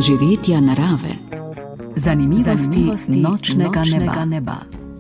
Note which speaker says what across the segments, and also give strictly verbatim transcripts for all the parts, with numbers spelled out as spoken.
Speaker 1: doživetja narave, zanimivosti, zanimivosti nočnega, nočnega neba. neba.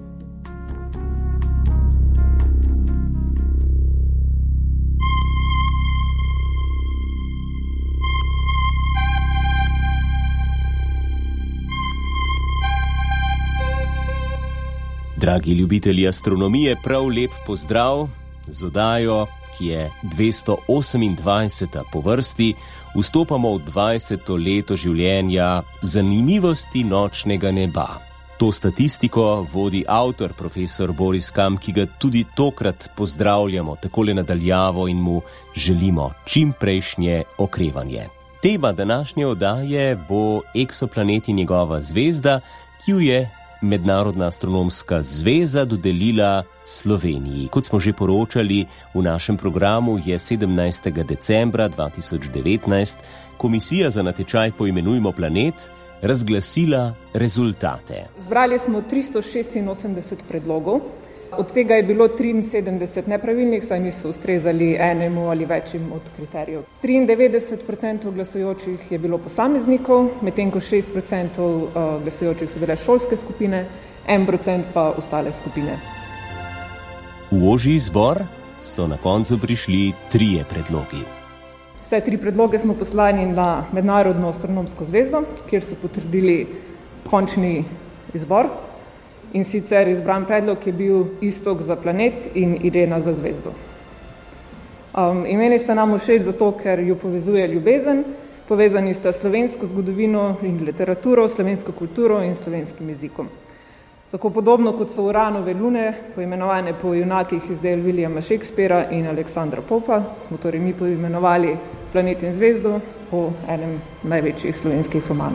Speaker 2: Dragi ljubitelji astronomije, prav lep pozdrav z oddajo, ki je dvesto osemindvajseta po vrsti. Vstopamo v dvajseto leto življenja zanimivosti nočnega neba. To statistiko vodi avtor, profesor Boris Kam, ki ga tudi tokrat pozdravljamo takole nadaljavo in mu želimo čim prejšnje okrevanje. Tema današnje oddaje bo eksoplanet in njegova zvezda, ki jo je Mednarodna astronomska zveza dodelila Sloveniji. Kot smo že poročali v našem programu, je sedemnajstega decembra dva tisoč devetnajst Komisija za natečaj Poimenujmo planet razglasila rezultate.
Speaker 3: Zbrali smo tristo šestinosemdeset predlogov, od tega je bilo triinsedemdeset nepravilnih, saj niso ustrezali enemu ali večjim od kriterijev. triindevetdeset procentov glasujočih je bilo posameznikov, medtem ko šest procentov glasujočih so bile šolske skupine, en procent pa ostale skupine.
Speaker 2: V ožji izbor so na koncu prišli trije predlogi.
Speaker 3: Vse tri predloge smo poslali na Mednarodno astronomsko zvezdo, kjer so potrdili končni izbor. In sicer izbran predlog je bil Iztok za planet in Irena za zvezdo. Um, imeni sta nam všeč zato, ker jo povezuje ljubezen, povezani sta slovensko zgodovino in literaturo, slovensko kulturo in slovenskim jezikom. Tako podobno kot so Uranove lune, poimenovane po junakih iz del Williama Shakespearea in Aleksandra Popa, smo torej mi poimenovali Planet in zvezdo po enem največjih slovenskih romanov.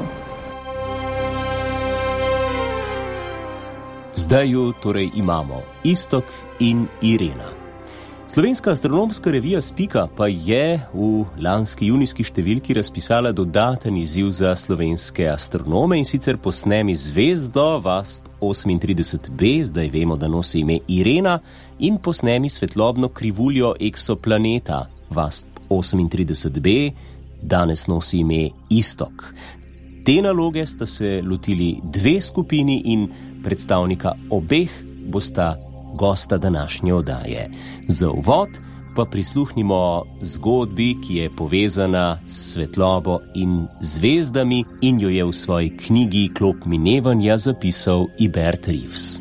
Speaker 2: Zdaj ju torej imamo, Iztok in Irena. Slovenska astronomska revija Spika pa je v lanski junijski številki razpisala dodaten izziv za slovenske astronome, in sicer Posnemi zvezdo Vast osemintrideset b, zdaj vemo, da nosi ime Irena, in Posnemi svetlobno krivuljo eksoplaneta Vast osemintrideset b, danes nosi ime Iztok. Te naloge sta se lotili dve skupini in predstavnika obeh bosta gosta današnje oddaje. Za uvod pa prisluhnimo zgodbi, ki je povezana s svetlobo in zvezdami in jo je v svoji knjigi Klop minevanja zapisal Ibert Reeves.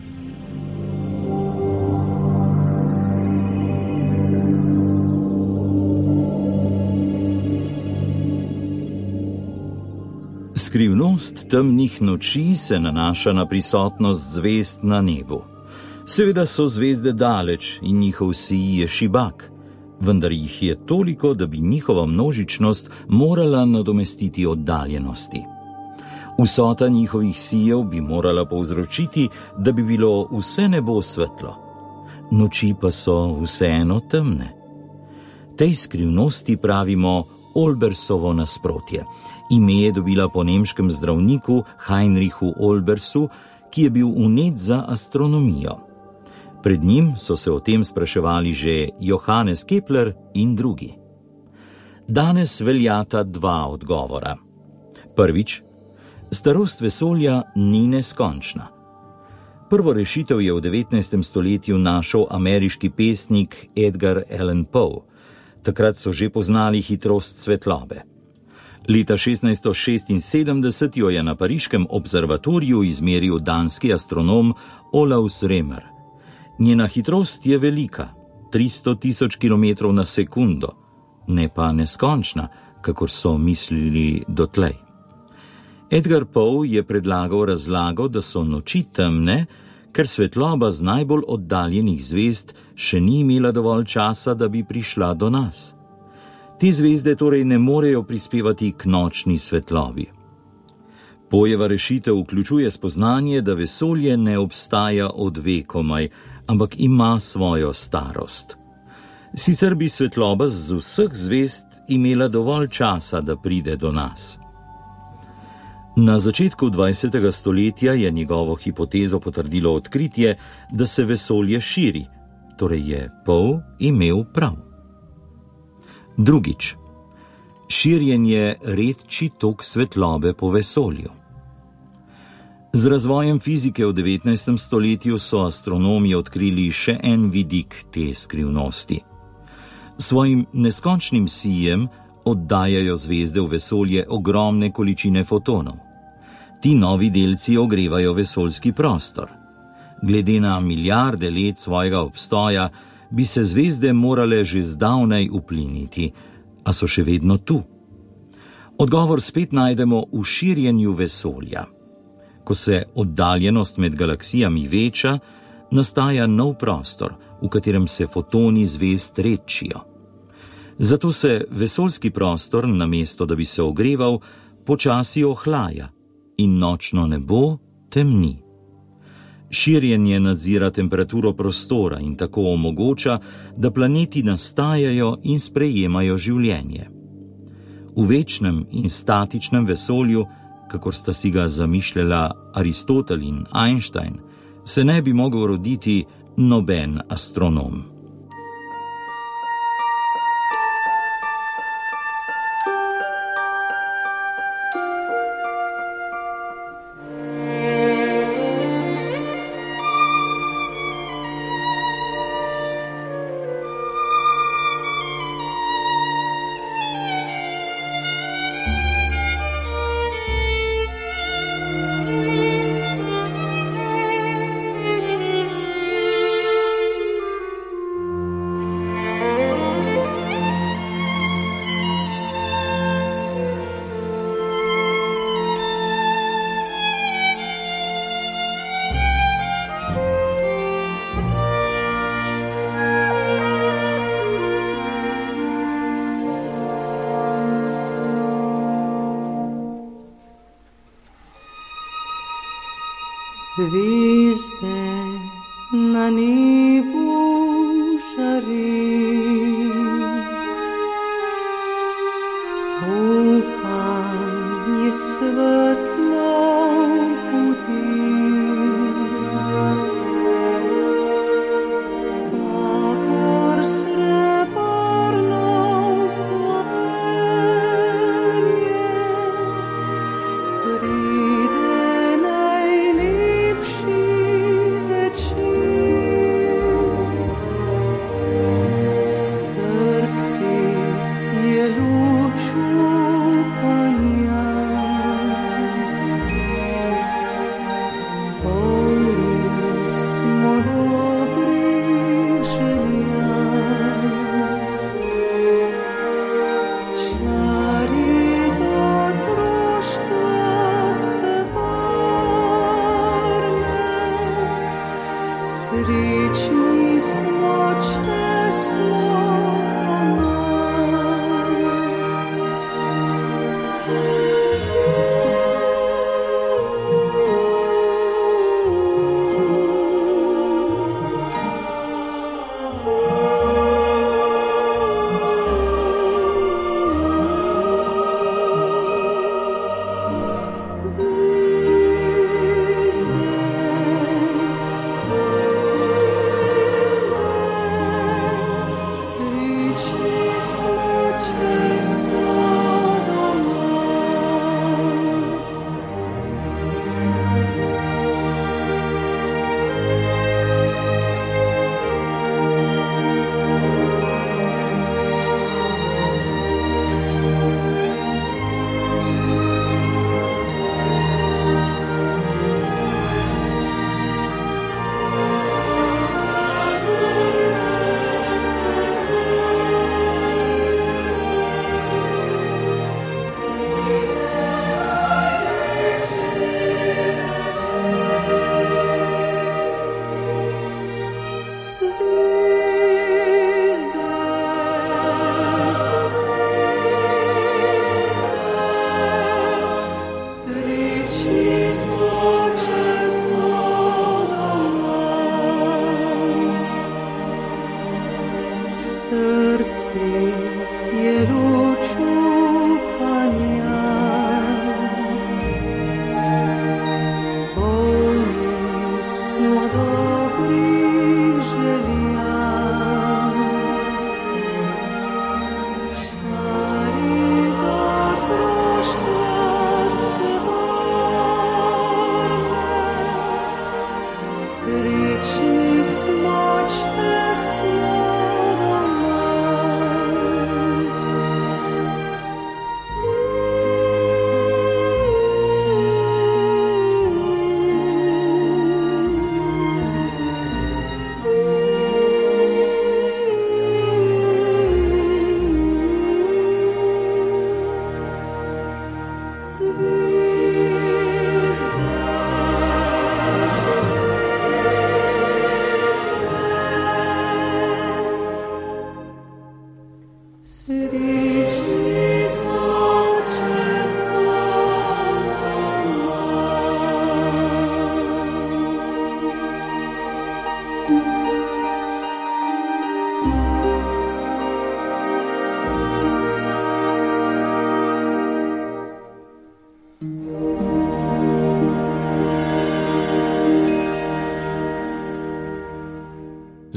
Speaker 4: Skrivnost temnih noči se nanaša na prisotnost zvezd na nebu. Seveda so zvezde daleč in njihov sij je šibak, vendar jih je toliko, da bi njihova množičnost morala nadomestiti oddaljenosti. Vsota njihovih sijev bi morala povzročiti, da bi bilo vse nebo svetlo. Noči pa so vseeno temne. Tej skrivnosti pravimo Olbersovo nasprotje. Ime je dobila po nemškem zdravniku Heinrichu Olbersu, ki je bil vnet za astronomijo. Pred njim so se o tem spraševali že Johannes Kepler in drugi. Danes veljata dva odgovora. Prvič, starost vesolja ni neskončna. Prvo rešitev je v devetnajstem stoletju našel ameriški pesnik Edgar Allan Poe. Takrat so že poznali hitrost svetlobe. Leta šestnajststo šestinsedemdeset jo je na pariškem observatoriju izmeril danski astronom Olaus Remer. Njena hitrost je velika, tristo tisoč kilometrov na sekundo, ne pa neskončna, kakor so mislili dotlej. Edgar Poe je predlagal razlago, da so noči temne, ker svetloba z najbolj oddaljenih zvezd še ni imela dovolj časa, da bi prišla do nas. Te zvezde torej ne morejo prispevati k nočni svetlobi. Poejeva rešitev vključuje spoznanje, da vesolje ne obstaja od vekomaj, ampak ima svojo starost. Sicer bi svetloba z vseh zvezd imela dovolj časa, da pride do nas. Na začetku dvajsetega stoletja je njegovo hipotezo potrdilo odkritje, da se vesolje širi, torej je Poe imel prav. Drugič, Širjenje redči tok svetlobe po vesolju. Z razvojem fizike v devetnajstem stoletju so astronomi odkrili še en vidik te skrivnosti. Svojim neskončnim sijem oddajajo zvezde v vesolje ogromne količine fotonov. Ti novi delci ogrevajo vesoljski prostor. Glede na milijarde let svojega obstoja bi se zvezde morale že zdavnaj upliniti, a so še vedno tu. Odgovor spet najdemo v širjenju vesolja. Ko se oddaljenost med galaksijami veča, nastaja nov prostor, v katerem se fotoni zvezd redčijo. Zato se vesoljski prostor, namesto da bi se ogreval, počasi ohlaja in nočno nebo temni. Širjenje nadzira temperaturo prostora in tako omogoča, da planeti nastajajo in sprejemajo življenje. V večnem in statičnem vesolju, kakor sta si ga zamišljala Aristotel in Einstein, se ne bi mogel roditi noben astronom.
Speaker 5: Zvezde na nebu žarejo, upanje svetlo budi, kakor srebrno zorenje, pride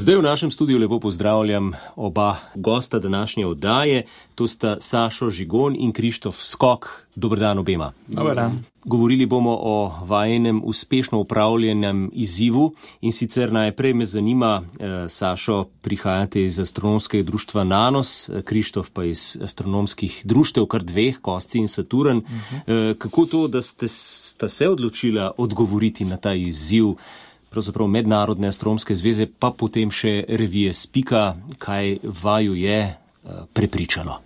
Speaker 2: Zdaj v našem studiu lepo pozdravljam oba gosta današnje oddaje. To sta Sašo Žigon in Krištof Skok. Dober dan obema.
Speaker 6: Dober dan.
Speaker 2: Govorili bomo o vajenem uspešno upravljenem izzivu in sicer najprej me zanima, eh, Sašo, prihajate iz astronomskega društva Nanos, Krištof pa iz astronomskih društev, kar dveh, Kosci in Saturn. Uh-huh. Eh, kako to, da ste sta se odločila odgovoriti na ta izziv, pravzaprav Mednarodne astronomske zveze, pa potem še revije Spika, kaj vaju je uh, prepričalo?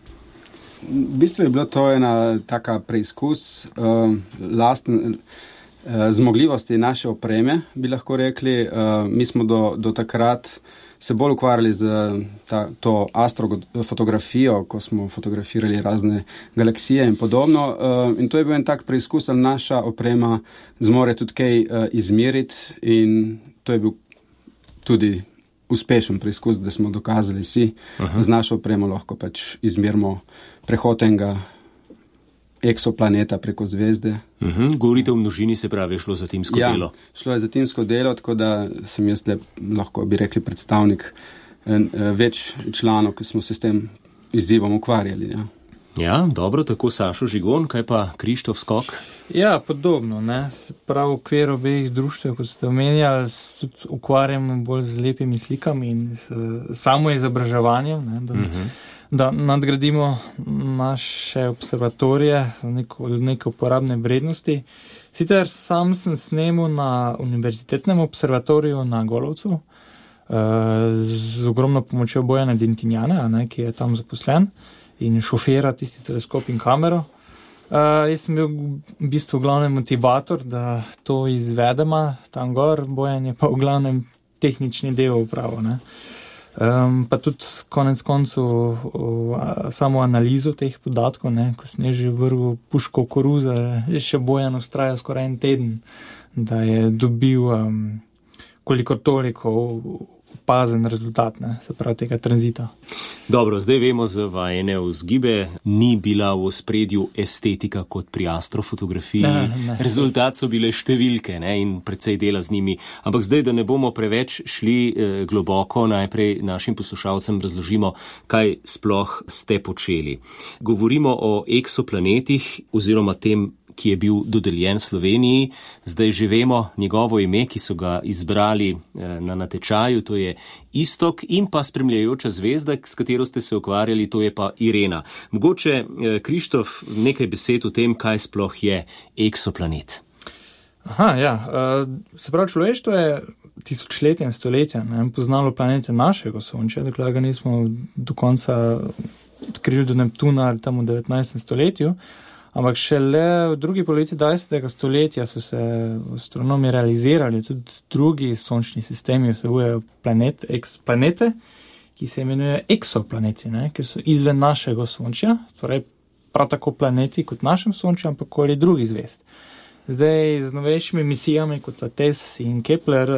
Speaker 7: V bistvu je bilo to ena taka preizkus uh, lastne uh, zmogljivosti naše opreme, bi lahko rekli. Uh, mi smo do, do takrat se bolj ukvarjali z ta, to astrofotografijo, ko smo fotografirali razne galaksije in podobno. Uh, in to je bil en tak preizkus, ali naša oprema zmore tudi kaj uh, izmeriti, in to je bil tudi uspešen preizkus, da smo dokazali si, uh-huh. z našo opremo lahko pač izmerimo prehod enega eksoplaneta preko zvezde.
Speaker 2: Uh-huh. Govorite o množini, se pravi, šlo za timsko
Speaker 7: ja,
Speaker 2: delo.
Speaker 7: Šlo je za timsko delo, tako da sem jaz le, lahko bi rekli, predstavnik en, več članov, ki smo se s tem izzivom ukvarjali. Ja.
Speaker 2: Ja, dobro, tako Sašo Žigon, kaj pa Krištof Skok?
Speaker 6: Ja, podobno, ne. Prav v okviru obeh društev, kot ste omenjali, se tudi ukvarjamo bolj z lepimi slikami in s samo izobraževanjem, ne, da, uh-huh. da nadgradimo naše observatorije za neko, neko uporabne vrednosti. Sicer sam sem snemal na univerzitetnem observatoriju na Golovcu, z ogromno pomočjo Bojana Dentinjana, ne, ki je tam zaposlen in šofira tisti teleskop in kamero. Uh, jaz sem bil v bistvu glavni motivator, da to izvedemo tam gor, Bojan je pa v glavnem tehnični del upravo, ne. Um, pa tudi konec koncu uh, samo analizo teh podatkov, ne, ko sem že vrgel puško koruze, je še Bojan ustrajal skoraj en teden, da je dobil um, koliko toliko opazen rezultat, ne, se pravi tega tranzita.
Speaker 2: Dobro, zdaj vemo za vajene vzgibe, ni bila v ospredju estetika kot pri astrofotografiji. Ne, ne. Rezultat so bile številke, ne, in precej dela z njimi. Ampak zdaj, da ne bomo preveč šli eh, globoko, najprej našim poslušalcem razložimo, kaj sploh ste počeli. Govorimo o eksoplanetih oziroma tem, ki je bil dodeljen Sloveniji. Zdaj že vemo njegovo ime, ki so ga izbrali eh, na natečaju, to je Istok, in pa spremljajoča zvezda, s katero ste se ukvarjali, to je pa Irena. Mogoče, eh, Krištof, nekaj besed o tem, kaj sploh je eksoplanet.
Speaker 6: Aha, ja. Uh, se pravi, človeštvo je tisočletja in stoletja, ne, poznalo planete našega Sončja, dokler ga nismo do konca odkrili do Neptuna ali tam v devetnajstem stoletju. Ampak šele v drugi polovici dvajsetega stoletja so se astronomi realizirali, tudi drugi sončni sistemi vsebujejo planet, eksplanete, ki se imenujejo eksoplaneti, ne, ker so izven našega Sončja, torej prav tako planeti kot našem Sončju, ampak koli drugih zvezd. Zdaj z novejšimi misijami, kot so TESS in Kepler,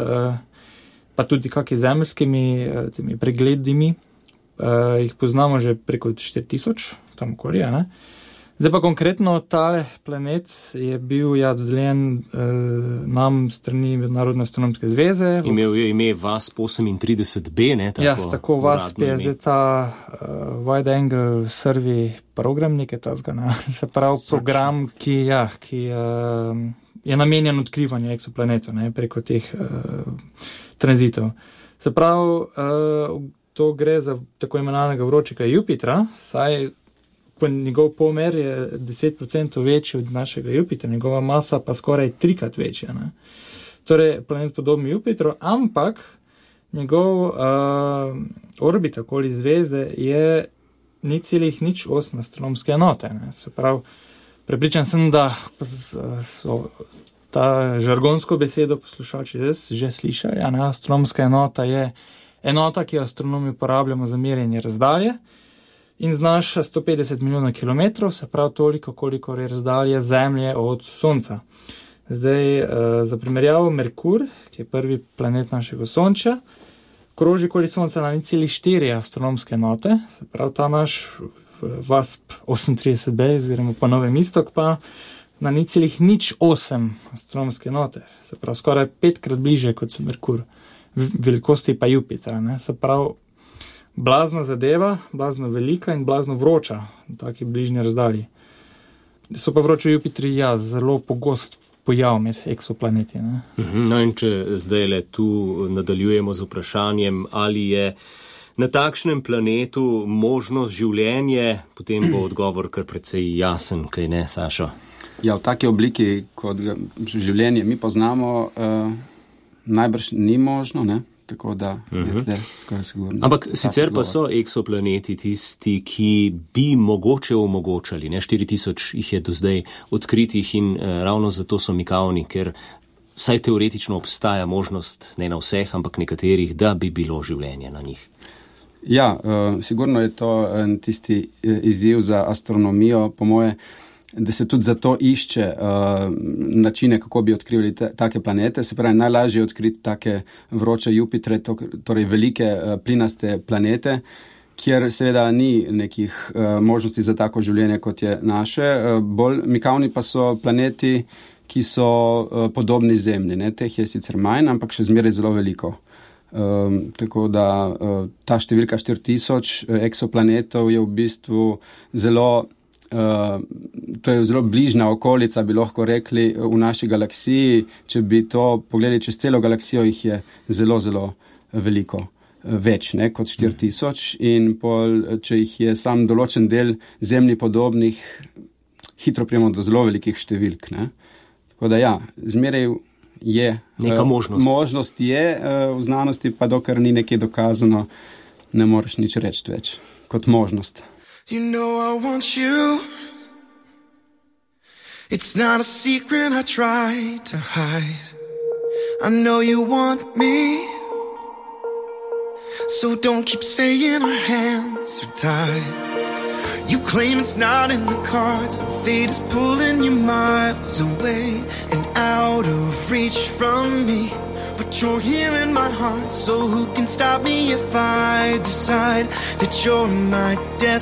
Speaker 6: pa tudi kakimi zemeljskimi temi pregledimi, jih poznamo že preko štiri tisoč, tam okoli, ne. Zdaj pa konkretno tale planet je bil ja dodeljen eh, nam strani Mednarodne astronomske zveze.
Speaker 2: Imel je ime VASP osemintrideset B, ne? Tako,
Speaker 6: ja, tako VASP je zdaj ta uh, Wide Angle Survey program, nekaj tazga, ne? Se pravi program, ki, ja, ki uh, je namenjen odkrivanju eksoplanetov, ne? Preko teh uh, tranzitov. Se pravi, uh, to gre za tako imenovanega vročega Jupitra, saj njegov pomer je deset procentov večji od našega Jupitra, njegova masa pa skoraj trikrat večja. Ne? Torej, planet podoben Jupitru, ampak njegov uh, orbita okoli zvezde je nič celih nič osem astronomske enote. Ne? Se pravi, prepričan sem, da so ta žargonsko besedo poslušalci že slišali. Ja, ne? Astronomska enota je enota, ki jo astronomi uporabljamo za merjenje razdalje, in znaša sto petdeset milijonov kilometrov, se pravi toliko, koliko je razdalje Zemlje od Sonca. Zdaj, za primerjavo, Merkur, ki je prvi planet našega Sončja, kroži okoli Sonca na nič celih štiri astronomske enote, se pravi ta naš VASP osemintrideset B, oziroma po novem Istok, pa na nič celih nič osem astronomske enote, se pravi skoraj petkrat bliže kot so Merkur. velikosti pa Jupitra. Ne? Se pravi, blazna zadeva, blazno velika in blazno vroča v taki bližnji razdalji. So pa vroči Jupitri, ja, zelo pogost pojav med eksoplaneti. Ne?
Speaker 2: No in če zdaj le tu nadaljujemo z vprašanjem, ali je na takšnem planetu možnost življenje, potem bo odgovor kar precej jasen, kaj ne, Sašo?
Speaker 7: Ja, v taki obliki, kot ga življenje mi poznamo, uh, najbrž ni možno, ne? Tako da uh-huh. je tle skoraj sigurno.
Speaker 2: Ampak sicer pa so eksoplaneti tisti, ki bi mogoče omogočali, ne, štiri tisoč jih je do zdaj odkritih in uh, ravno zato so mikavni, ker vsaj teoretično obstaja možnost, ne na vseh, ampak nekaterih, da bi bilo življenje na njih.
Speaker 7: Ja, uh, sigurno je to en tisti izziv za astronomijo, po moje, da se tudi zato išče uh, načine, kako bi odkrivali te, take planete. Se pravi, najlažje je odkriti take vroče Jupitre, to, torej velike uh, plinaste planete, kjer seveda ni nekih uh, možnosti za tako življenje, kot je naše. Uh, bolj mikavni pa so planeti, ki so uh, podobni Zemlji. Ne? Teh je sicer manj, ampak še zmeraj zelo veliko. Um, tako da uh, ta številka štiri tisoč uh, eksoplanetov je v bistvu zelo, uh, to je zelo bližna okolica, bi lahko rekli, v naši galaksiji. Če bi to pogledali čez celo galaksijo, jih je zelo, zelo veliko. Več, ne, kot štiri tisoč. In pol, če jih je sam določen del Zemlji podobnih, hitro prijemo do zelo velikih številk. Ne. Tako da ja, zmeraj je
Speaker 2: neka možnost.
Speaker 7: Možnost je v znanosti, pa dokler ni nekaj dokazano, ne moreš nič reči več kot možnost.
Speaker 5: You know I want you. It's not a secret I try to hide. I know you want me. So don't keep saying our hands are tied. You claim it's not in the cards, fate is pulling you miles away and out of reach from me. But you're here in my heart, so who can stop me if I decide that you're my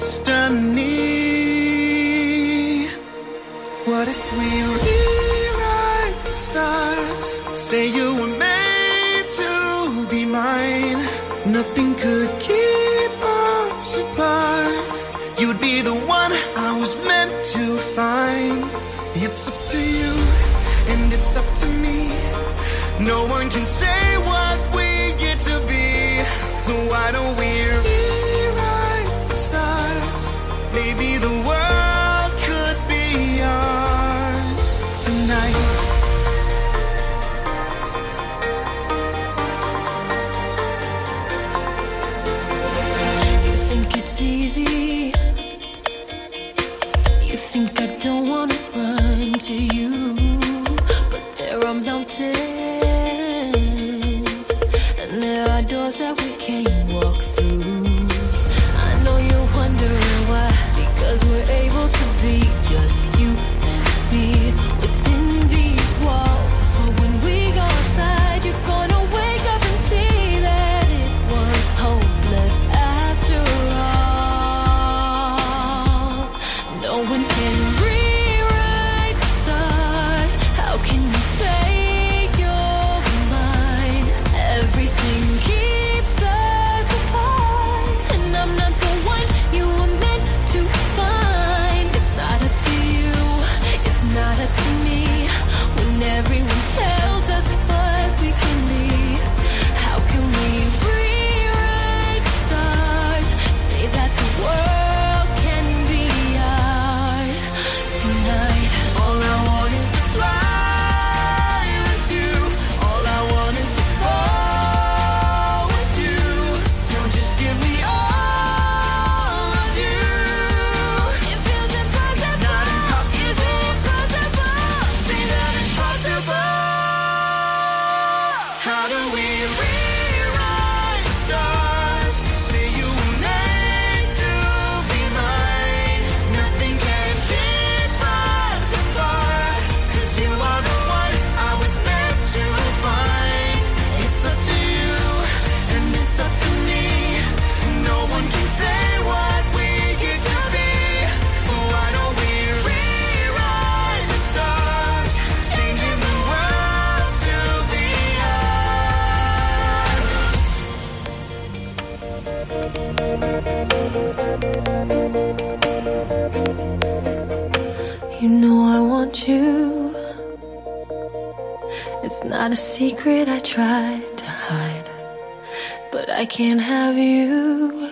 Speaker 5: destiny? What if we rewrite the stars, say you were made to be mine? Nothing could keep us apart. You'd be the one I was meant to find. It's up to you, and it's up to me. No one can say what we get to be. So why don't we rewrite the stars? Maybe the world could be ours tonight. You think it's easy? Think I don't wanna run to you, but there are mountains and there are doors that we can't walk through. I know you're wondering why, because we're able to be just you and me within these walls. But when we go outside, you're gonna wake up and see that it was hopeless after all. No one can rewrite the stars. How can you say you're mine? Everything keeps us apart, and I'm not the one you were meant to find. It's not up to you, it's not up to me. When everyone tells us what we can be, how can we rewrite the stars? Say that the world can be ours tonight. All I want is to fly with you. All I want is to fall with you. So just give me all of you. It feels impossible. It's not impossible. Is it impossible? Say that it's possible. How do we rewrite the stars? Say you were meant to be mine. Nothing can keep us apart, 'cause you are the one I was meant to find. It's up to you, and it's up to me. No one can say what we get to be. Why don't we rewrite the stars, changing the world to be ours? It's not a secret I tried to hide, but I can't have you.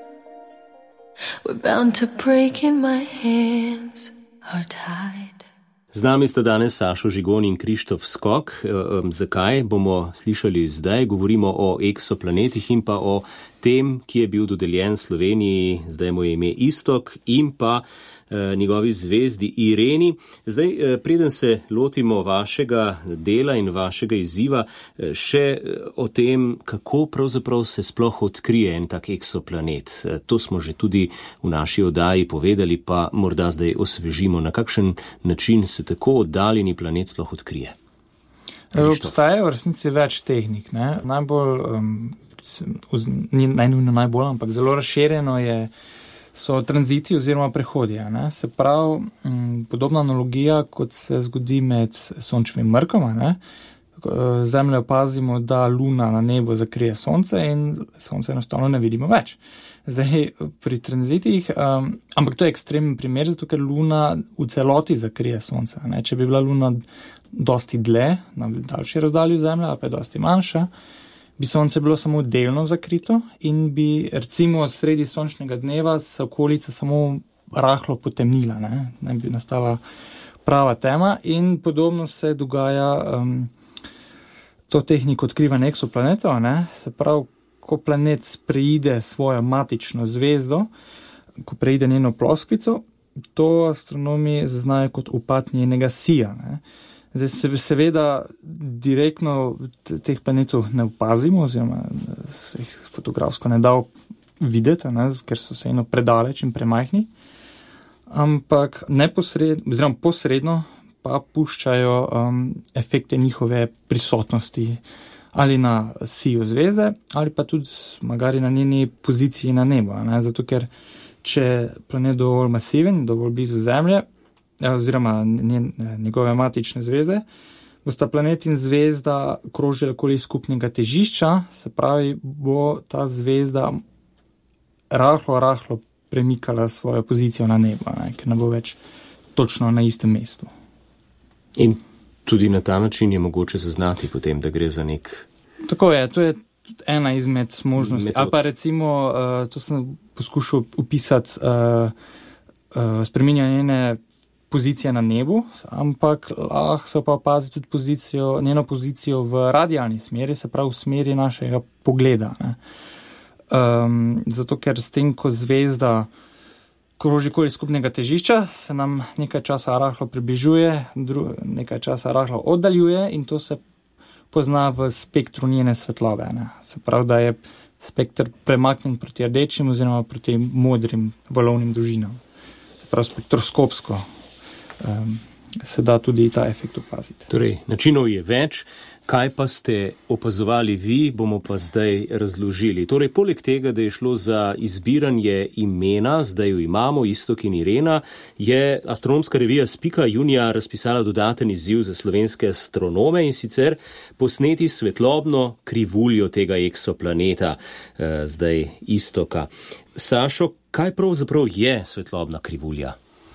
Speaker 5: We're bound to break in my hands are tied.
Speaker 2: Z nami sta danes Sašo Žigon in Krištof Skok. Um, zakaj bomo slišali zdaj? Govorimo o eksoplanetih in pa o tem, ki je bil dodeljen Sloveniji, zdaj mu je ime Istok, in pa uh, njegovi zvezdi Ireni. Zdaj, uh, preden se lotimo vašega dela in vašega izziva, uh, še o tem, kako pravzaprav se sploh odkrije en tak eksoplanet. Uh, to smo že tudi v naši oddaji povedali, pa morda zdaj osvežimo, na kakšen način se tako oddaljeni planet sploh odkrije.
Speaker 6: Obstajajo v resnici več tehnik. Ne? Najbolj, um, ni najnujno najbolj, ampak zelo razširjeno je, so tranziti oziroma prehodi. Ne? Se pravi, um, podobna analogija, kot se zgodi med sončevim mrkom. Ne? Zemljo opazimo, da luna na nebu zakrije sonce in sonce enostavno ne vidimo več. Zdaj, pri tranzitih, um, ampak to je ekstremen primer, zato ker luna v celoti zakrije sonce. Ne? Če bi bila luna dosti dlje, na daljši razdalji zemlje, ali pa je dosti manjša, bi sonce bilo samo delno zakrito in bi recimo sredi sončnega dneva se okolica samo rahlo potemnila, ne, ne bi nastala prava tema in podobno se dogaja um, to tehniko odkrivanja eksoplanetov, ne, se pravi, ko planet preide svojo matično zvezdo, ko preide njeno ploskvico, to astronomi zaznajo kot upad njenega sija, ne. Zdaj, seveda, direktno teh planetov ne opazimo, oziroma se jih fotografsko ne da videti, ne, ker so se eno predaleč in premajhni, ampak neposredno, oziroma posredno pa puščajo um, efekte njihove prisotnosti ali na siju zvezde, ali pa tudi magari na njeni poziciji na nebu, ne, zato ker če planet dovolj masiven, dovolj blizu Zemlje, oziroma njegove matične zvezde, bosta planet in zvezda krožila okoli skupnega težišča, se pravi, bo ta zvezda rahlo, rahlo premikala svojo pozicijo na nebo, ne, ker ne bo več točno na istem mestu.
Speaker 2: In tudi na ta način je mogoče zaznati potem, da gre za nek...
Speaker 6: Tako je, to je tudi ena izmed možnosti. Ali pa recimo, uh, to sem poskušal upisati, uh, uh, spreminjanje njene pozicije na nebu, ampak lahko se pa opazi tudi pozicijo, njeno pozicijo v radialni smeri, se pravi v smeri našega pogleda. Ne. Um, zato, ker s tem, ko zvezda kroži okoli skupnega težišča, se nam nekaj časa rahlo približuje, dru, nekaj časa rahlo oddaljuje in to se pozna v spektru njene svetlobe. Ne. Se pravi, da je spektr premaknjen proti rdečim oziroma proti modrim valovnim dolžinam. Se pravi, spektroskopsko Um, se da tudi ta efekt opaziti.
Speaker 2: Torej, načinov je več. Kaj pa ste opazovali vi, bomo pa zdaj razložili. Torej, poleg tega, da je šlo za izbiranje imena, zdaj jo imamo, Istok in Irena, je astronomska revija Spika junija razpisala dodaten izziv za slovenske astronome in sicer posneti svetlobno krivuljo tega eksoplaneta, eh, zdaj Istoka. Sašo, kaj pravzaprav je svetlobna krivulja?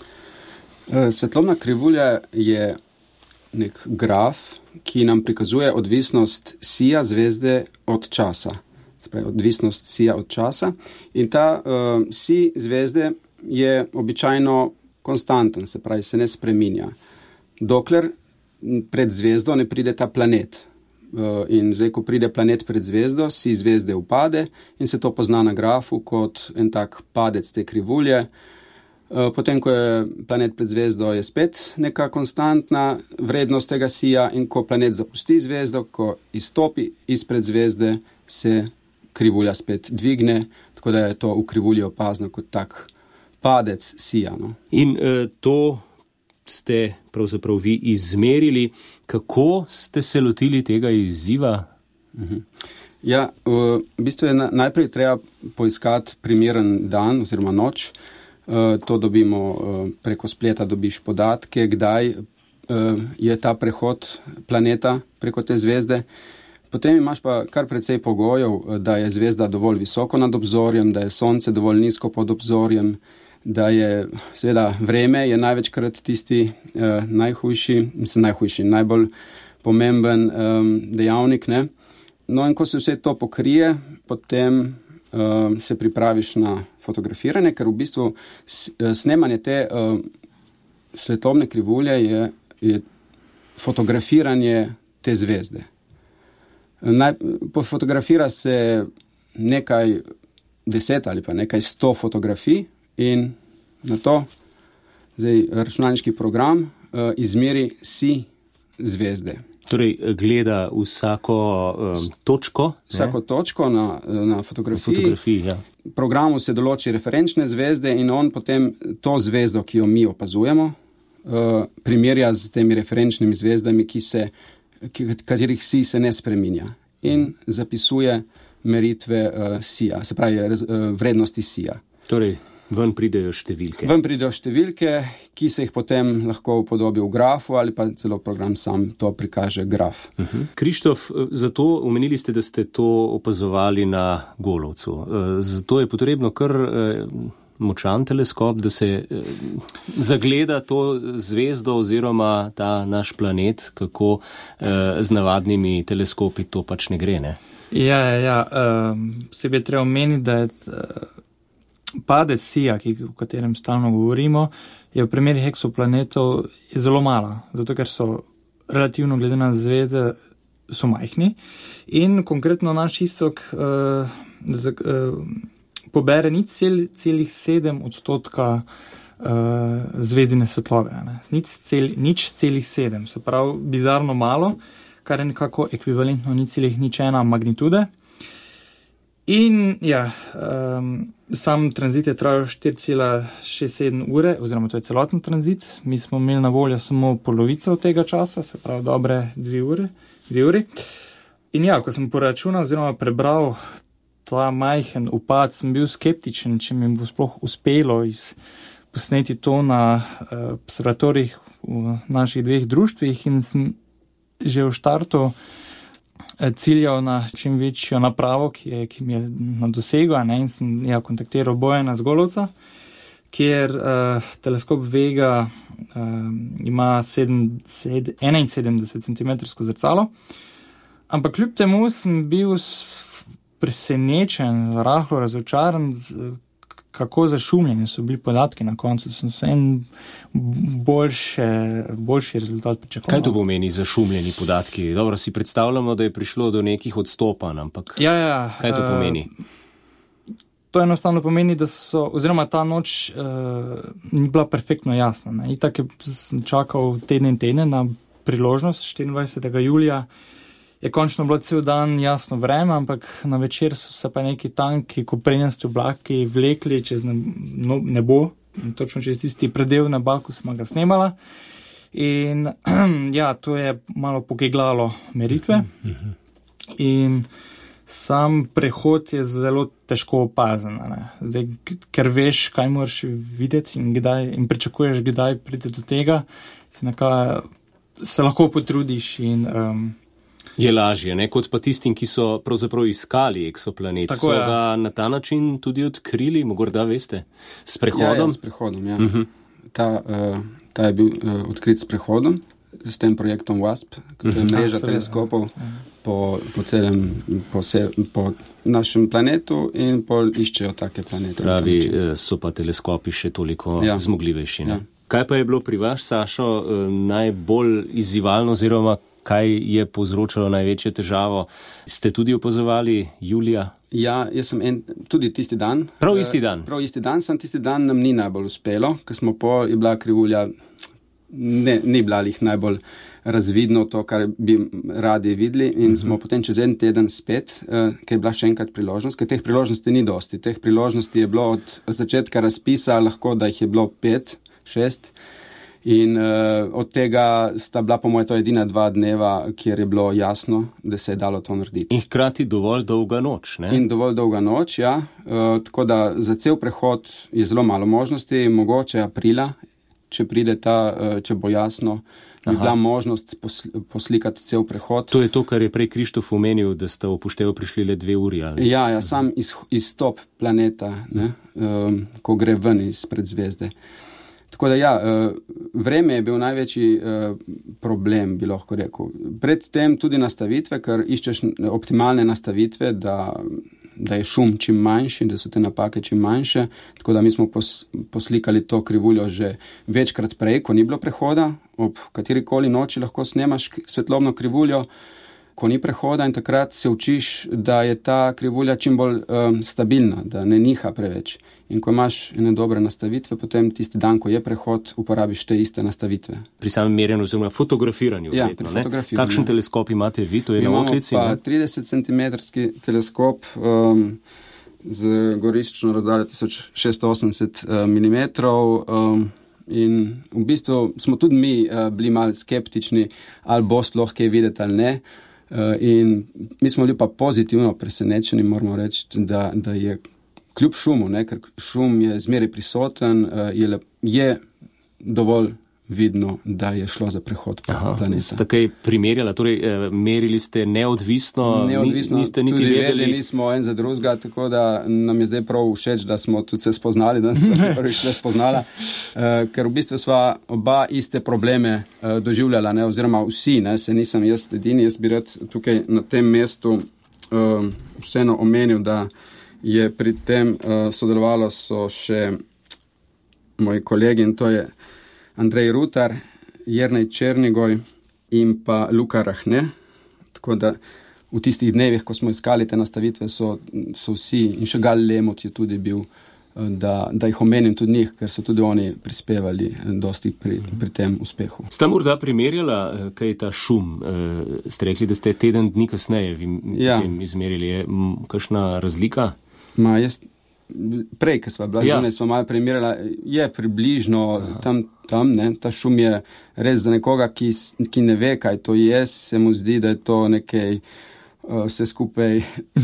Speaker 7: Svetlobna krivulja je nek graf, ki nam prikazuje odvisnost sija zvezde od časa. Spravi, odvisnost sija od časa. In ta uh, sij zvezde je običajno konstanten, se pravi, se ne spreminja. Dokler pred zvezdo ne pride ta planet. Uh, in zdaj, ko pride planet pred zvezdo, sij zvezde upade in se to pozna na grafu kot en tak padec te krivulje. Potem, ko je planet pred zvezdo, je spet neka konstantna vrednost tega sija in ko planet zapusti zvezdo, ko izstopi izpred zvezde, se krivulja spet dvigne, tako da je to v krivulji opazno kot tak padec sija. No.
Speaker 2: In uh, to ste pravzaprav vi izmerili. Kako ste se lotili tega izziva?
Speaker 7: Uh-huh. Ja, v bistvu je na, najprej treba poiskati primeren dan oziroma noč. To dobimo preko spleta, dobiš podatke, kdaj je ta prehod planeta preko te zvezde. Potem imaš pa kar precej pogojev, da je zvezda dovolj visoko nad obzorjem, da je sonce dovolj nizko pod obzorjem, da je seveda vreme je največkrat tisti najhujši, mislim najhujši, najbolj pomemben um, dejavnik. Ne? No in ko se vse to pokrije, potem um, se pripraviš na fotografiranje, ker v bistvu snemanje te um, svetlobne krivulje je, je fotografiranje te zvezde. Naj, fotografira se nekaj deset ali pa nekaj sto fotografij in na to zdaj računalniški program uh, izmeri si zvezde.
Speaker 2: Torej, gleda vsako um, točko.
Speaker 7: Vsako
Speaker 2: ne?
Speaker 7: točko na, na fotografiji.
Speaker 2: fotografiji ja.
Speaker 7: Programu se določi referenčne zvezde in on potem to zvezdo, ki jo mi opazujemo, uh, primerja z temi referenčnimi zvezdami, ki se, ki, katerih si se ne spreminja. In zapisuje meritve uh, sija, se pravi raz, uh, vrednosti sija.
Speaker 2: Torej, ven pridejo številke.
Speaker 7: Ven pridejo številke, ki se jih potem lahko upodobi v grafu ali pa celo program sam to prikaže graf.
Speaker 2: Uh-huh. Krištof, zato omenili ste, da ste to opazovali na Golovcu. Zato je potrebno kar močan teleskop, da se zagleda to zvezdo oziroma ta naš planet, kako z navadnimi teleskopi to pač ne gre, ne?
Speaker 6: Ja, ja, ja. Um, sebi je treba omeniti, da je padec sija, ki, o katerem stalno govorimo, je v primeri eksoplanetov zelo mala, zato ker so relativno glede na zvezde so majhni in konkretno naš Istok uh, z, uh, pobere nič cel, celih sedem odstotka uh, zvezdine svetlove. Ne? Nič, cel, nič celih sedem, se pravi bizarno malo, kar je nekako ekvivalentno nič celih nič ena magnitude. In ja, um, sam tranzit je trajal štiri cela šest sedem ure, oziroma to je celoten tranzit. Mi smo imeli na voljo samo polovico tega časa, se pravi dobre dve ure, dve uri. In ja, ko sem poračunal oziroma prebral ta majhen upad, sem bil skeptičen, če mi bo sploh uspelo iz, posneti to na uh, observatorijih v naših dveh društvih in sem že v štartu ciljal na čim večjo napravo, ki, je, ki mi je na dosegu, ne, in sem ja, kontaktiral Bojana z Golovca, kjer uh, teleskop Vega uh, ima sedem, sedem, enainsedemdeset centimetrsko zrcalo, ampak kljub temu sem bil presenečen, rahlo razočaran, kako zašumljeni so bili podatki na koncu. Sem se en boljše, boljši rezultat pričakoval.
Speaker 2: Kaj to pomeni zašumljeni podatki? Dobro, si predstavljamo, da je prišlo do nekih odstopanj, ampak
Speaker 6: ja, ja,
Speaker 2: kaj to pomeni?
Speaker 6: Uh, to enostavno pomeni, da so, oziroma ta noč uh, ni bila perfektno jasna. Ne? Itak je, sem čakal teden in teden na priložnost, štiriindvajsetega julija, je končno bilo cel dan jasno vreme, ampak na večer so se pa neki tanki koprenjasti oblaki vlekli čez nebo, točno čez tisti predel neba, ko smo ga snemala. In ja, to je malo pogeglalo meritve. In sam prehod je zelo težko opazen, ne? Zdaj, ker veš, kaj moraš videti in, kdaj, in pričakuješ, kdaj pride do tega, se, neka, se lahko potrudiš in um,
Speaker 2: je lažje, ne? Kot pa tistim, ki so pravzaprav iskali eksoplanet.
Speaker 6: Tako
Speaker 2: so
Speaker 6: je.
Speaker 2: ga na ta način tudi odkrili, morda veste, s prehodom?
Speaker 7: Ja, ja, s prehodom, ja. Uh-huh. Ta, uh, ta je bil uh, odkrit s prehodom, s tem projektom W A S P, ki je uh-huh. mreža teleskopov po, po celem, po, se, po našem planetu in pol iščejo take planete.
Speaker 2: Pravi, so pa teleskopi še toliko ja. zmogljivejši. Ne? Ja. Kaj pa je bilo pri vas, Sašo, najbolj izzivalno oziroma kaj je povzročalo največjo težavo? Ste tudi opazovali julija?
Speaker 7: Ja, jaz sem en, tudi tisti dan.
Speaker 2: Prav isti dan?
Speaker 7: Prav isti dan, sem tisti dan nam ni najbolj uspelo, ker smo po, je bila krivulja, ne, ni bila jih najbolj razvidno to, kar bi radi videli in uh-huh. smo potem čez en teden spet, uh, ker je bila še enkrat priložnost, ker teh priložnosti ni dosti. Teh priložnosti je bilo od začetka razpisa lahko, da jih je bilo pet, šest. In uh, od tega sta bila po moje to edina dva dneva, kjer je bilo jasno, da se je dalo to narediti.
Speaker 2: In hkrati dovolj dolga noč, ne? In
Speaker 7: dovolj dolga noč, ja. Uh, tako da za cel prehod je zelo malo možnosti, mogoče aprila, če pride ta, uh, če bo jasno, bi bila možnost posl- poslikati cel prehod.
Speaker 2: To je to, kar je prej Krištof omenil, da sta v upoštev prišli le dve uri, ali?
Speaker 7: Ja, ja, sam iz, izstop planeta, ne, um, ko gre ven izpred zvezde. Tako da ja, vreme je bil največji problem, bi lahko rekel. Predtem tudi nastavitve, ker iščeš optimalne nastavitve, da, da je šum čim manjši, da so te napake čim manjše. Tako da mi smo pos, poslikali to krivuljo že večkrat prej, ko ni bilo prehoda. Ob katerikoli noči lahko snemaš svetlobno krivuljo, ko ni prehoda, in takrat se učiš, da je ta krivulja čim bolj um, stabilna, da ne niha preveč. In ko imaš ene dobre nastavitve, potem tisti dan, ko je prehod, uporabiš te iste nastavitve.
Speaker 2: Pri samem merjenju oziroma fotografiranju.
Speaker 7: Ja,
Speaker 2: vedno,
Speaker 7: pri fotografiranju.
Speaker 2: Kakšen teleskop imate vi? To je na oklici?
Speaker 7: Imamo pa trideset centimetrski teleskop um, z goriščno razdaljo tisoč šeststo osemdeset uh, milimetrov. Um, in v bistvu smo tudi mi uh, bili malo skeptični, ali bo sploh kaj videti ali ne. Uh, in mi smo bili pa pozitivno presenečeni, moramo reči, da, da je kljub šumu, ne, ker šum je zmeraj prisoten, uh, je, le, je dovolj vidno, da je šlo za prehod planeta.
Speaker 2: Ste kaj primerjala, torej eh, merili ste neodvisno,
Speaker 7: neodvisno
Speaker 2: niste niti
Speaker 7: tudi
Speaker 2: vedeli?
Speaker 7: vedeli, nismo en za drugega, tako da nam je zdaj prav všeč, da smo tudi se spoznali, da smo se prvič le spoznala, uh, ker v bistvu sva oba iste probleme uh, doživljala, ne, oziroma vsi, ne, se nisem jaz edini, jaz bi rad tukaj na tem mestu uh, vseeno omenil, da je pri tem uh, sodelovalo so še moji kolegi, in to je Andrej Rutar, Jernej Černigoj in pa Luka Rahne. Tako da v tistih dnevih, ko smo iskali te nastavitve, so, so vsi, in še Gal Lemot je tudi bil, da, da jih omenim tudi njih, ker so tudi oni prispevali dosti pri, pri tem uspehu.
Speaker 2: Ste morda primerjala, kaj je ta šum? Ste rekli, da ste teden dni kasneje vi
Speaker 7: ja.
Speaker 2: tem izmerili. Je kakšna razlika?
Speaker 7: Ma, jaz prej, ko sva bila
Speaker 2: ja.
Speaker 7: zunaj, sva malo primerjala, je približno tam, tam, ne, ta šum je res za nekoga, ki, ki ne ve, kaj to je, se mu zdi, da je to nekaj uh, vse skupaj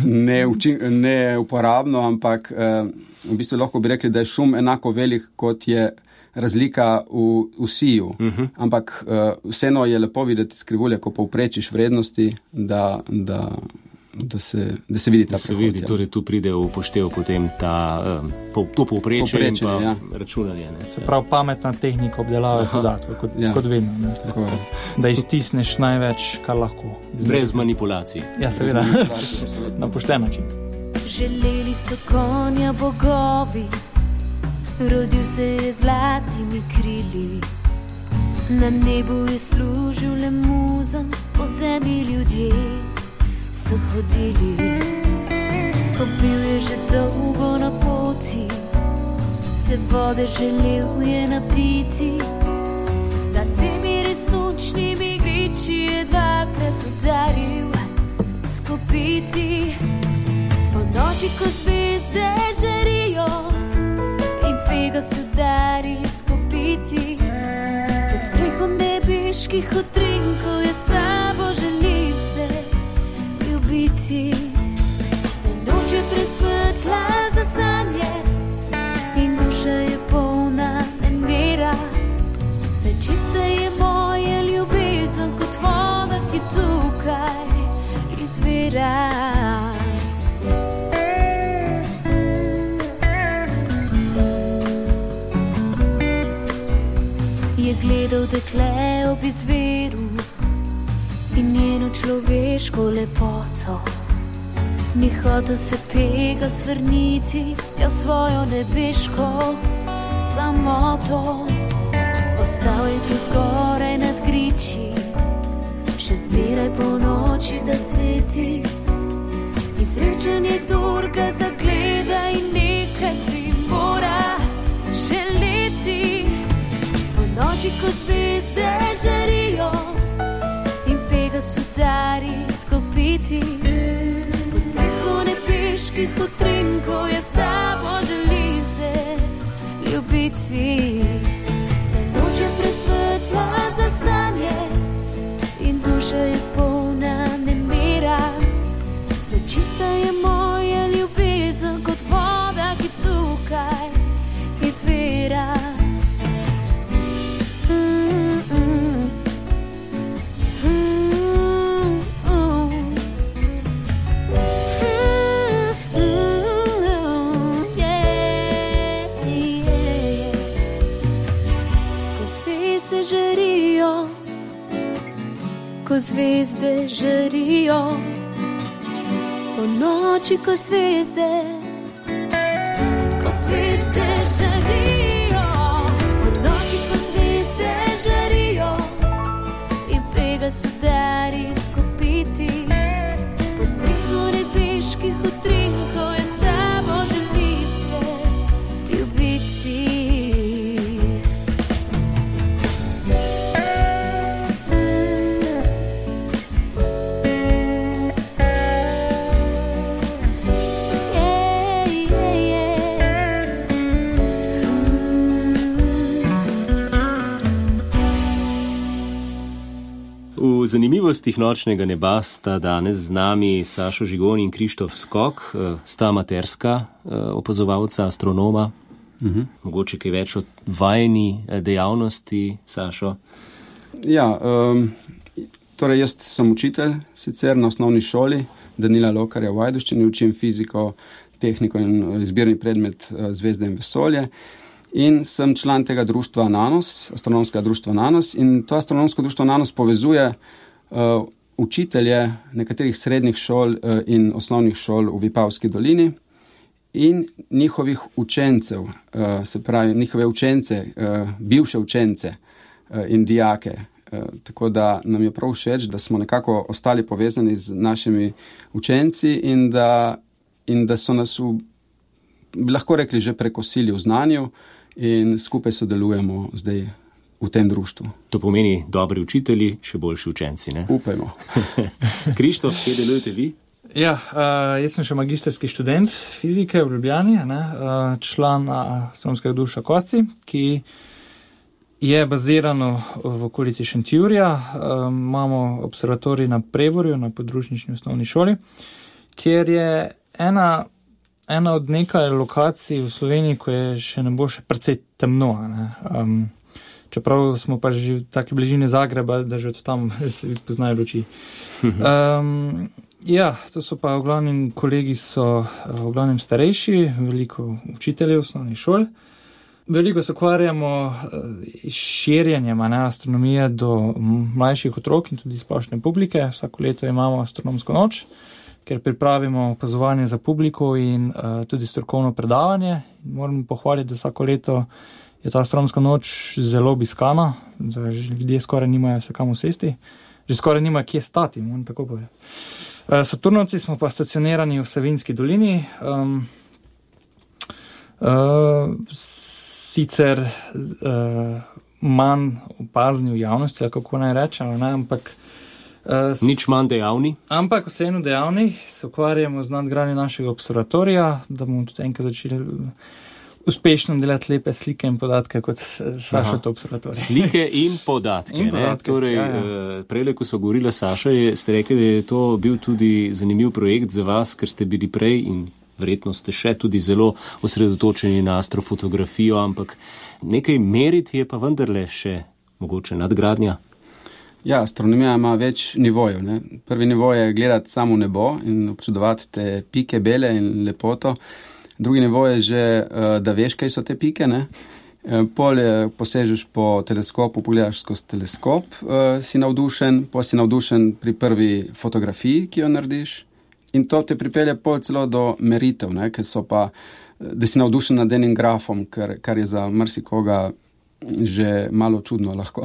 Speaker 7: neuporabno, ne ampak uh, v bistvu lahko bi rekli, da je šum enako velik, kot je razlika v, v siju. Uh-huh. Ampak uh, vseeno je lepo videti skrivulje, ko povprečiš vrednosti, da, da Da se, da se vidi ta prehod.
Speaker 2: Vidi, torej tu pride v upoštev potem ta, um, po, to povprečje in pa
Speaker 7: ja.
Speaker 2: računanje. Ne?
Speaker 6: Se pravi, pametna tehnika obdelave podatkov, kot, ja. kot vedno. Tako, da iztisneš največ, kar lahko.
Speaker 2: Brez manipulacij.
Speaker 6: Ja, seveda. Na pošten način.
Speaker 5: Želeli so konja bogovi, rodil se je zlatimi krili. Na nebu je služil le muzam, po zemlji ljudje so hodili. Ko bil je že dolgo na poti, se vode želel je napiti. Na temi resničnimi griči je dvakrat udaril skopiti. Po noči, ko zvezde žarijo in Pegas udari skopiti, pod strehom nebeških utrinkov je s tabo želim se biti. Se noč je presvetla za sanje in duša je polna nemira. Vse čiste je moje ljubezen kot voda, ki tukaj izvira. Je gledal dekle ob izviru in njeno človeško lepoto. Ni hotel se Pegas vrniti tja v svojo nebeško samoto. Ostal je tu zgoraj nad griči, še zmeraj po noči, da sveti. Izrečen je, kdor ga zagleda in nekaj si mora želeti. Po noči, ko zvezde žarijo in Pegas udari skopiti, pod streho nebeških utrinkov je s tabo želim se ljubiti. Se noč je presvetla za sanje in duša je polna nemira. Se čista je moja ljubezen kot voda, ki tukaj izvira. ko zvezde žarijo, po noči, ko zvezde, ko zvezde žarijo, po noči, ko zvezde žarijo, in Pegas udari skupiti, pod strehom nebeških utrinkov je s tabo želim se ljubiti.
Speaker 2: V zanimivostih nočnega neba sta danes z nami Sašo Žigon in Krištof Skok, sta amaterska opazovalca, astronoma. Uh-huh. Mogoče kaj več o vajeni dejavnosti, Sašo?
Speaker 7: Ja, um, torej jaz sem učitelj, sicer na osnovni šoli Danila Lokarja v Ajdovščini, učim fiziko, tehniko in izbirni predmet zvezde in vesolje. In sem član tega društva Nanos, astronomskega društva Nanos, in to astronomsko društvo Nanos povezuje uh, učitelje nekaterih srednjih šol uh, in osnovnih šol v Vipavski dolini in njihovih učencev, uh, se pravi njihove učence, uh, bivše učence uh, in dijake. Uh, tako da nam je prav všeč, da smo nekako ostali povezani z našimi učenci in da, in da so nas v, bi lahko rekli, že prekosili v znanju, in skupaj sodelujemo zdaj v tem društvu.
Speaker 2: To pomeni dobri učitelji, še boljši učenci, ne?
Speaker 7: Upajmo.
Speaker 2: Krištof, kje delujete vi?
Speaker 6: Ja, uh, jaz sem še magistrski študent fizike v Ljubljani, ne, uh, član astronomskega društva Kosci, ki je bazirano v okolici Šentjurja. Uh, imamo observatorij na Prevorju, na podružnični osnovni šoli, kjer je ena Ena od nekaj lokacij v Sloveniji, ko je še ne bo še precej temno. Ne? Um, čeprav smo pa že v taki bližini Zagreba, da že od tam se poznajo luči. Um, ja, to so pa v glavnem kolegi so v glavnem starejši, veliko učiteljev osnovnih šol. Veliko se ukvarjamo s širjenjem astronomije do mlajših otrok in tudi splošne publike. Vsako leto imamo astronomsko noč, ker pripravimo opazovanje za publiko in uh, tudi strokovno predavanje. Moram pohvaliti, da vsako leto je ta astronomska noč zelo obiskana, da ljudje skoraj nimajo se kam usesti, že skoraj nimajo kje stati, moram tako povedati. Uh, Saturnovci smo pa stacionirani v Savinjski dolini, um, uh, sicer uh, manj opazni v javnosti, ali kako naj rečem, ne, ampak Uh,
Speaker 2: Nič manj dejavni?
Speaker 6: Ampak vseeno dejavni, se ukvarjamo z nadgradnjo našega observatorija, da bomo tudi enkrat začeli uspešno delati lepe slike in podatke kot Saša to observatorij.
Speaker 2: Slike in podatke.
Speaker 6: In podatke,
Speaker 2: torej,
Speaker 6: ja, ja.
Speaker 2: Prejle, ko smo govorili s Sašo, ste rekli, da je to bil tudi zanimiv projekt za vas, ker ste bili prej in verjetno ste še tudi zelo osredotočeni na astrofotografijo, ampak nekaj meriti je pa vendarle še mogoče nadgradnja.
Speaker 7: Ja, astronomija ima več nivojev. Ne? Prvi nivo je gledati samo nebo in občudovati te pike bele in lepoto. Drugi nivo je že, da veš, kaj so te pike. Ne? Pol posežeš po teleskopu, pogledaš skozi teleskop, si navdušen, pol si navdušen pri prvi fotografiji, ki jo narediš. In to te pripelje pol celo do meritev, ne? Ker so pa, da si navdušen nad enim grafom, kar, kar je za marsikoga že malo čudno lahko.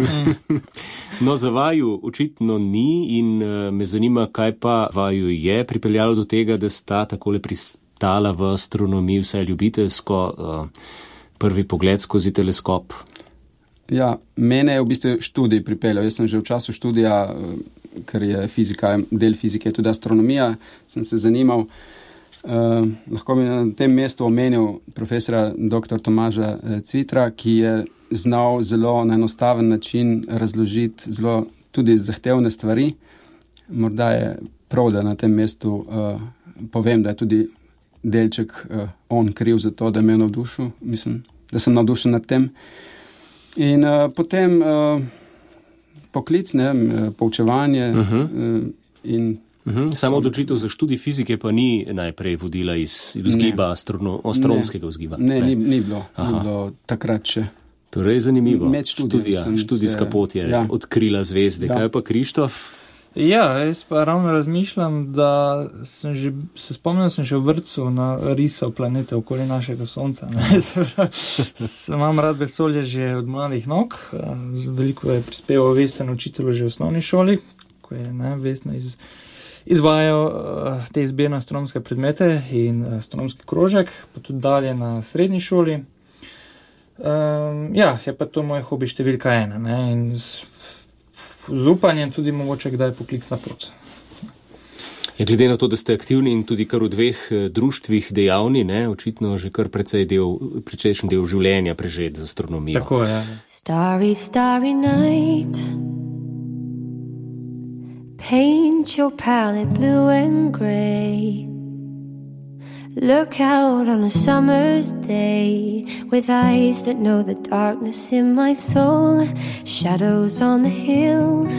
Speaker 2: No, za vaju očitno ni in me zanima, kaj pa vaju je pripeljalo do tega, da sta takole pristala v astronomiji vsaj ljubiteljsko, prvi pogled skozi teleskop.
Speaker 7: Ja, mene je v bistvu študij pripeljal. Jaz sem že v času študija, ker je fizika, del fizike tudi astronomija, sem se zanimal. Uh, lahko bi na tem mestu omenil profesora doktor Tomaža Cvitra, ki je znal zelo na enostaven način razložiti zelo tudi zahtevne stvari. Morda je prav, da na tem mestu uh, povem, da je tudi delček uh, on kriv za to, da me je navdušil. Mislim, da sem navdušen nad tem. In uh, potem uh, poklic, ne, poučevanje uh-huh. uh, in
Speaker 2: Uhum, samo odločitev za študij fizike pa ni najprej vodila iz vzgiba, astrono, astronomskega vzgiba.
Speaker 7: Ne, ne. Ni, ni, bilo, ni bilo takrat še.
Speaker 2: Torej, zanimivo.
Speaker 7: Med študijem sem
Speaker 2: študijska
Speaker 7: se-
Speaker 2: pot je
Speaker 7: ja.
Speaker 2: odkrila zvezde.
Speaker 7: Ja.
Speaker 2: Kaj pa Krištof?
Speaker 6: Ja, jaz pa ravno razmišljam, da sem že, se spomnil sem že v vrtcu na risal planete okoli našega sonca. Ne? Se pravi, s- Imam rad vesolje že od mladih nog, eh, z- veliko je prispeval Vesna učitelju že v osnovni šoli, ko je ne, Vesna iz, izvajal eh, te izbirne astronomske predmete in eh, astronomski krožek, pa tudi dalje na srednji šoli. Um, ja, je pa to moj hobi številka ena, ne, in z, z upanjem tudi mogoče kdaj poklicna pot.
Speaker 2: Ja, glede na to, da ste aktivni in tudi kar v dveh eh, društvih dejavni, ne, očitno že kar precej del, precejšen del življenja prežet z astronomijo.
Speaker 6: Tako je.
Speaker 5: Starry, starry night. Paint your palette blue and grey. Look out on a summer's day with eyes that know the darkness in my soul. Shadows on the hills.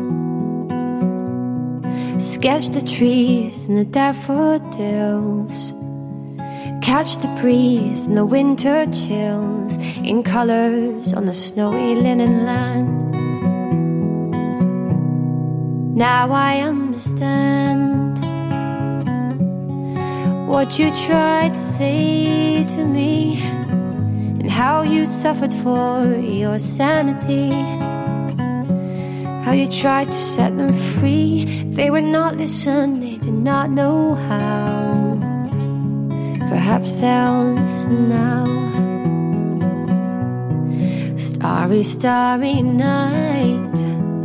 Speaker 5: Sketch the trees and the daffodils. Catch the breeze and the winter chills in colors on the snowy linen land. Now I understand what you tried to say to me, and how you suffered for your sanity, how you tried to set them free. They would not listen, they did not know how. Perhaps they'll listen now. Starry, starry night.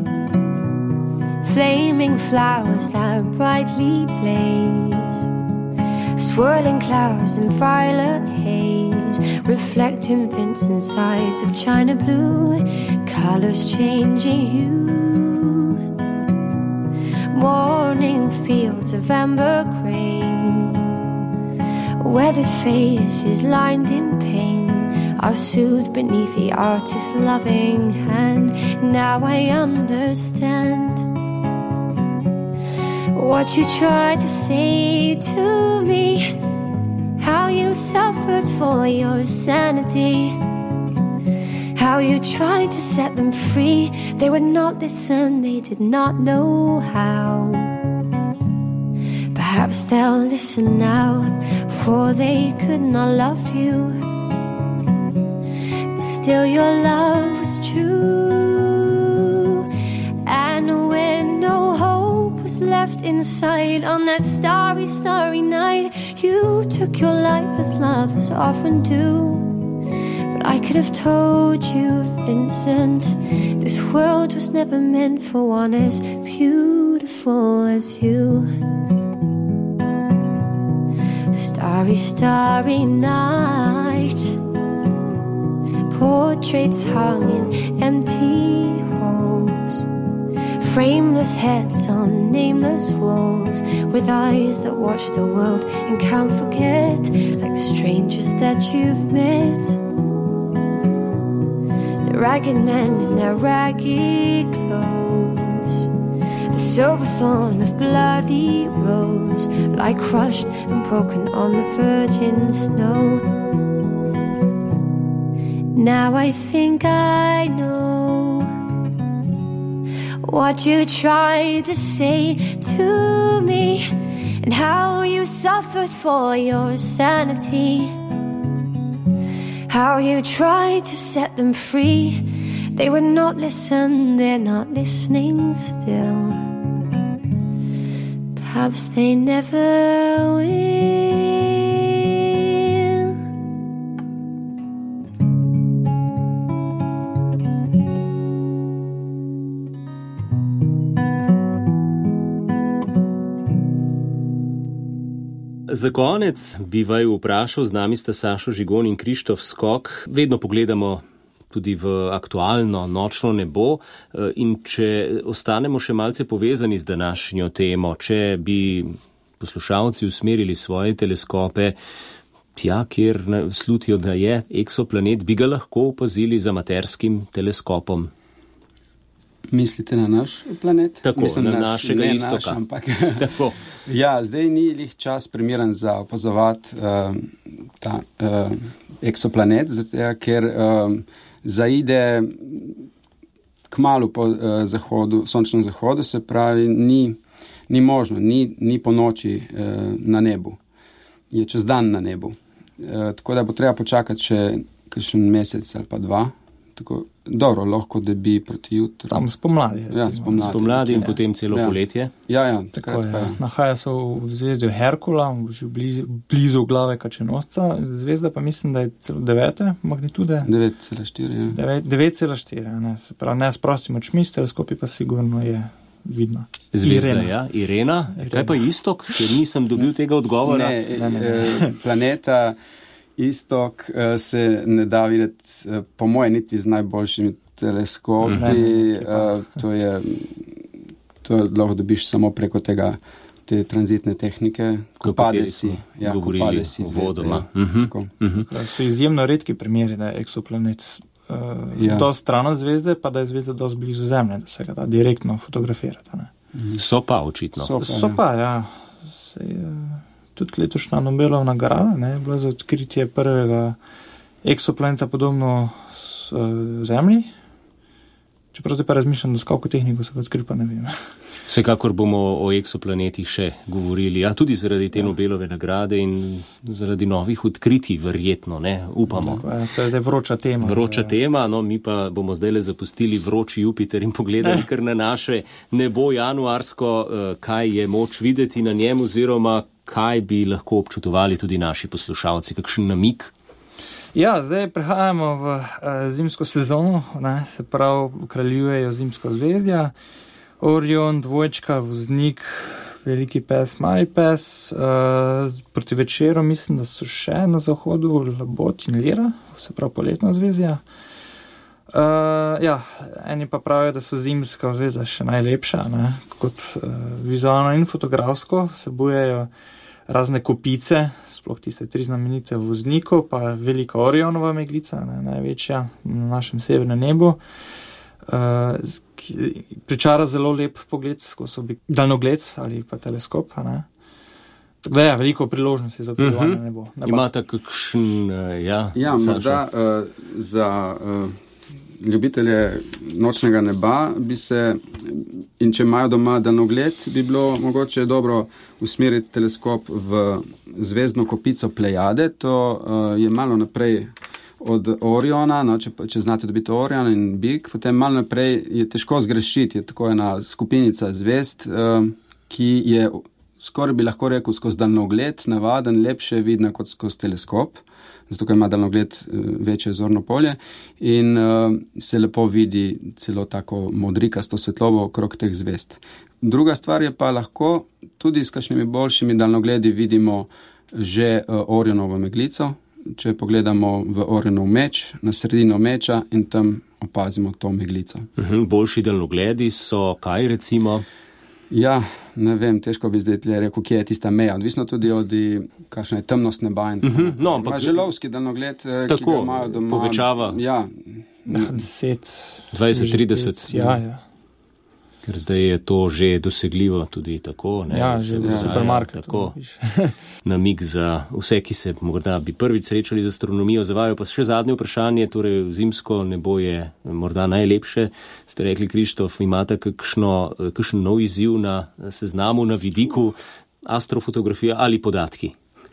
Speaker 5: Flaming flowers that brightly blaze. Swirling clouds in violet haze, reflecting Vincent's eyes of china blue, colors changing hue. Morning fields of amber grain, weathered faces lined in pain are soothed beneath the artist's loving hand. Now I understand what you tried to say to me, how you suffered for your sanity, how you tried to set them free. They would not listen, they did not know how. Perhaps they'll listen now, for they could not love you, but still your love was true. And when no hope was left inside on that starry, starry night, you took your life as lovers often do. But I could have told you, Vincent, this world was never meant for one as beautiful as you. Starry, starry night, portraits hung in empty halls, frameless heads on nameless walls, with eyes that watch the world and can't forget, like strangers that you've met. The ragged men in their ragged clothes, the silver thorn of bloody rose, lie crushed and broken on the virgin snow. Now I think I know what you tried to say to me, and how you suffered for your sanity, how you tried to set them free. They would not listen, they're not listening still. Perhaps they never will.
Speaker 2: Za konec bi vaju vprašal, z nami sta Sašo Žigon in Krištof Skok. Vedno pogledamo tudi v aktualno nočno nebo in če ostanemo še malce povezani z današnjo temo, če bi poslušalci usmerili svoje teleskope tja, kjer slutijo, da je eksoplanet, bi ga lahko opazili z amaterskim teleskopom.
Speaker 7: Mislite na naš planet?
Speaker 2: Tako,
Speaker 7: Mislim,
Speaker 2: na
Speaker 7: naš,
Speaker 2: našega
Speaker 7: ne
Speaker 2: istoka.
Speaker 7: Naš, ampak,
Speaker 2: Tako.
Speaker 7: Ja, zdaj ni lih čas primeren za opazovati uh, ta uh, eksoplanet, zato, ker uh, zaide kmalu po uh, zahodu, sončnem zahodu, se pravi, ni, ni možno, ni, ni po noči uh, na nebu, je čez dan na nebu. Uh, tako da bo treba počakati še kakšen mesec ali pa dva. Tako, dobro, lahko da bi proti jutru.
Speaker 6: Tam spomladi.
Speaker 7: Ja, spomladi,
Speaker 2: spomladi in
Speaker 7: ja.
Speaker 2: potem celo
Speaker 7: ja.
Speaker 2: poletje.
Speaker 7: Ja, ja,
Speaker 6: Tako
Speaker 7: takrat
Speaker 6: je.
Speaker 7: pa je.
Speaker 6: Nahaja se v zvezdi Herkula, že blizu, blizu glave Kačenosca. Zvezda pa mislim, da je celo devete magnitude.
Speaker 7: devet cela štiri, ja.
Speaker 6: devet cela štiri, ne, se pravi, ne s prostimi očmi, s teleskopi pa sigurno je vidno.
Speaker 2: Zvezda,
Speaker 6: Irena.
Speaker 2: ja, Irena. Kaj pa Istok? Če nisem dobil tega odgovora.
Speaker 7: Ne,
Speaker 6: Ne, ne,
Speaker 7: eh, planeta Istok eh, se ne da videti, eh, po moje, niti z najboljšimi teleskopi.
Speaker 6: Ne, ne,
Speaker 7: eh, to je, to lahko dobiš samo preko tega, te tranzitne tehnike, ko
Speaker 2: O
Speaker 7: pade
Speaker 2: kateri
Speaker 7: si.
Speaker 2: smo
Speaker 7: Ja, ko
Speaker 2: govorili
Speaker 7: pade si zvezda,
Speaker 2: uvodoma.
Speaker 7: ja.
Speaker 2: Mhm.
Speaker 7: Tako.
Speaker 6: Prav, so izjemno redki primeri, da je eksoplanet uh,
Speaker 7: Ja.
Speaker 6: dosti stran od zvezde, pa da je zvezda dosti blizu Zemlje, da se ga da direktno fotografirati. Ne.
Speaker 2: So pa očitno.
Speaker 7: So.
Speaker 6: So pa, ja. Se, uh, tudi letošnja Nobelova nagrada ne, je bila za odkritje prvega eksoplaneta podobno s, uh, Zemlji. Čeprav zdaj pa razmišljam, da s kako tehniko se ga odkril, pa ne vem.
Speaker 2: Vsekakor bomo o eksoplanetih še govorili, ja, tudi zaradi te Nobelove nagrade in zaradi novih odkritij, verjetno, ne, upamo.
Speaker 6: Tako, ja, to je zdaj vroča tema.
Speaker 2: Vroča
Speaker 6: Ja.
Speaker 2: tema, no, mi pa bomo zdaj le zapustili vroči Jupiter in pogledali kar na naše nebo januarsko, eh, kaj je moč videti na njem oziroma kaj bi lahko občutovali tudi naši poslušalci, kakšen namig.
Speaker 6: Ja, zdaj prehajamo v uh, zimsko sezono, ne, se pravi, kraljujejo zimsko zvezdja, Orion, dvojčka, voznik, veliki pes, mali pes, uh, proti večeru mislim, da so še na zahodu Labot in Lira, se pravi poletna zvezdja. Uh, ja, eni pa pravijo, da so zimska zvezda še najlepša, ne, kot uh, vizualno in fotografsko, vsebujejo razne kopice, sploh tiste tri znamenite voznikov, pa velika Orionova meglica, ne, največja na našem severnem nebu. Uh, ki pričara zelo lep pogled skozi obi- daljnogled ali pa teleskop. Ne. Tako da ja, veliko priložnosti za opazovanje
Speaker 2: Mhm.
Speaker 6: nebo. neba.
Speaker 2: Imate kakšen, eh, ja,
Speaker 7: Ja,
Speaker 2: Sašo?
Speaker 7: morda uh, za uh, ljubitelje nočnega neba bi se, in če imajo doma daljnogled, bi bilo mogoče dobro usmeriti teleskop v zvezdno kopico Plejade. To uh, je malo naprej od Oriona, no, če, če znate dobiti Orion in Big, potem malo naprej je težko zgrešiti, je tako ena skupinica zvezd, uh, ki je skoraj bi lahko rekel skozi daljnogled, navaden, lepše vidna kot skozi teleskop, zato ker ima daljnogled uh, večje zorno polje in uh, se lepo vidi celo tako modrikasto svetlobo okrog teh zvezd. Druga stvar je pa lahko tudi s kakšnimi boljšimi daljnogledi vidimo že uh, Orionovo meglico, če pogledamo v Orionov meč, na sredino meča in tam opazimo to meglico.
Speaker 2: Mhm, boljši daljnogledi so kaj recimo?
Speaker 7: Ja, ne vem, težko bi zdaj tle rekel, kje je tista meja. Odvisno tudi od, kakšna je temnost neba in tako.
Speaker 2: Mhm, no, ampak-
Speaker 7: Ima želovski daljnogled, eh, ki
Speaker 2: Tako,
Speaker 7: ga imajo doma.
Speaker 2: povečava.
Speaker 7: Ja,
Speaker 6: deset,
Speaker 2: dvajset trideset?
Speaker 6: Ja, ja.
Speaker 2: Ker zdaj je to že dosegljivo tudi tako. Ne,
Speaker 6: Ja,
Speaker 2: se
Speaker 6: že v
Speaker 2: dogaja
Speaker 6: supermarketu.
Speaker 2: Tako,
Speaker 6: vidiš.
Speaker 2: namig za vse, ki se morda bi prvič srečali z astronomijo, zavajo pa še zadnje vprašanje, torej zimsko nebo je morda najlepše. Ste rekli, Krištof, imate kakšno, kakšen nov izziv na seznamu, na vidiku astrofotografija ali podatki?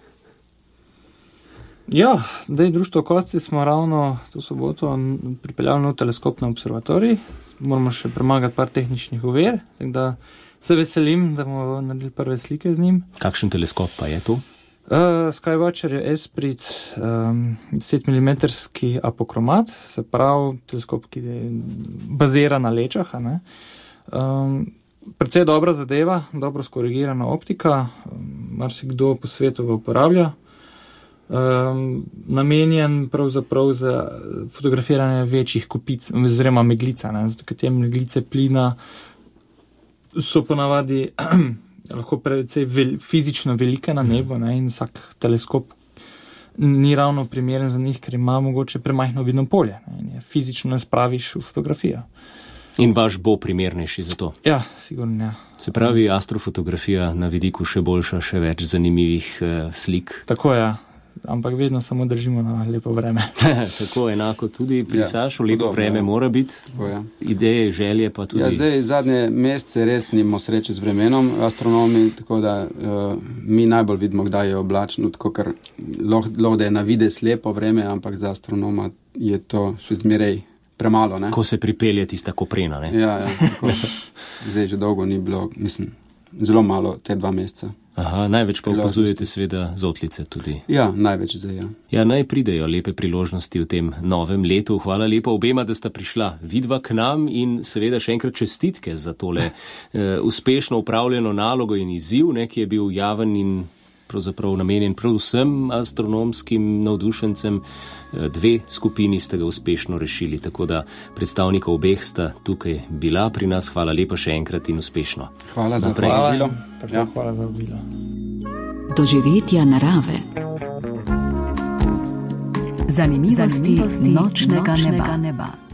Speaker 6: Ja, zdaj društvo Kocci smo ravno to soboto n- pripeljali nov teleskop na observatorij. Moramo še premagati par tehničnih ovir, tako da se veselim, da bomo naredili prve slike z njim.
Speaker 2: Kakšen teleskop pa je to?
Speaker 6: Uh, Skywatcher je Esprit um, deset milimetrski apokromat, se pravi teleskop, ki je bazira na lečah. a ne. Um, Predvsej dobra zadeva, dobro skorigirana optika, um, marsikdo po svetu ga uporablja. Um, namenjen pravzaprav za fotografiranje večjih kopic, oziroma meglica, ne, zato ker te meglice plina so ponavadi lahko precej vel, fizično velike na nebu, ne, in vsak teleskop ni ravno primeren za njih, ker ima mogoče premajhno vidno polje, ne, in je fizično ne spraviš v fotografijo.
Speaker 2: In vaš bo primernejši za to.
Speaker 6: Ja, sigurno, ja.
Speaker 2: Se pravi, astrofotografija na vidiku še boljša, še več zanimivih eh, slik.
Speaker 6: Tako je, ja. ampak vedno samo držimo na lepo vreme.
Speaker 2: Tako enako tudi pri
Speaker 7: Ja,
Speaker 2: Sašu, lepo
Speaker 7: podobno,
Speaker 2: vreme
Speaker 7: ja.
Speaker 2: mora biti,
Speaker 7: Tako je.
Speaker 2: ideje, želje pa tudi.
Speaker 7: Ja, zdaj zadnje mesece res nimamo sreče z vremenom, astronomi, tako da uh, mi najbolj vidimo, kdaj je oblačno, tako ker lahko loh, da je na videz lepo vreme, ampak za astronoma je to še zmeraj premalo, ne?
Speaker 2: Ko se pripelje tista koprena, ne?
Speaker 7: Ja, ja, tako. Zdaj že dolgo ni bilo, mislim, zelo malo te dva meseca.
Speaker 2: Aha, največ pa
Speaker 7: Priložnosti.
Speaker 2: opazujete seveda zotlice tudi.
Speaker 7: Ja, največ zdaj, ja.
Speaker 2: Ja, naj pridejo lepe priložnosti v tem novem letu. Hvala lepa obema, da sta prišla vidva k nam in seveda še enkrat čestitke za tole eh, uspešno upravljeno nalogo in izziv, ne, ki je bil javen in pravzaprav namenjen predvsem astronomskim navdušencem. Dve skupini ste ga uspešno rešili, tako da predstavnika obeh sta tukaj bila pri nas. Hvala lepa še enkrat in uspešno.
Speaker 7: Hvala za
Speaker 2: Naprej.
Speaker 7: povabilo.
Speaker 6: Tako,
Speaker 7: Ja.
Speaker 6: hvala za obilo.
Speaker 1: Doživetja narave. Zanimivosti, Zanimivosti nočnega, nočnega neba. neba.